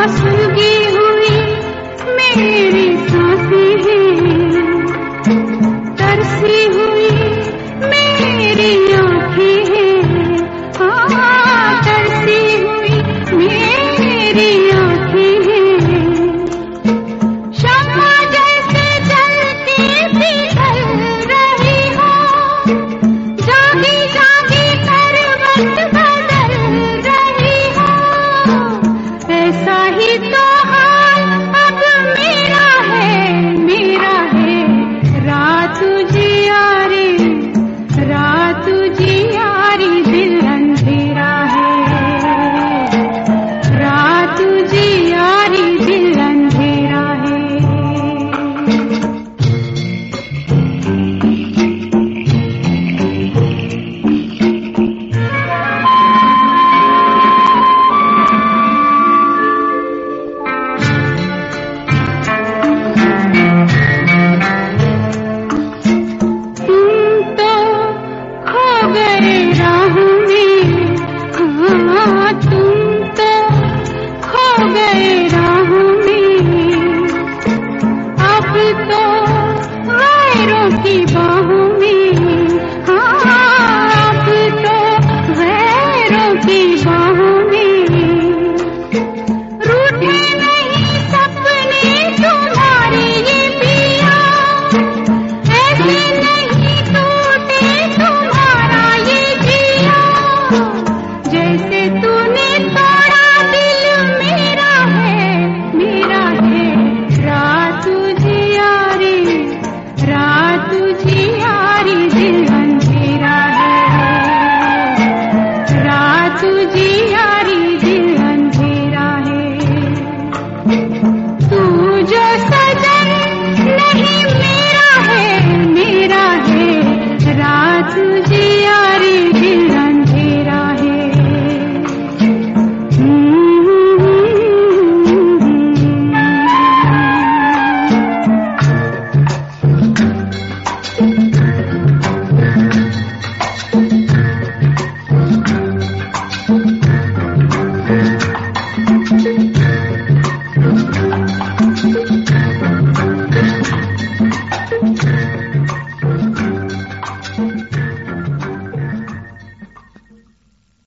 सुलगी हुई मेरी सांसें हैं, तरसी हुई मेरी आँखें हैं, हाँ तरसी हुई मेरी आँखें हैं। शम्मा जैसे जलती पिघल रही हो, जागी जागी करवट बदल रही हो। ऐसा ही तो हाल अब मेरा है रात जियारी, रात जियारी दिल अंधेरा है, रात जियारी दिल अंधेरा है। जियारी दिल अंधेरा है।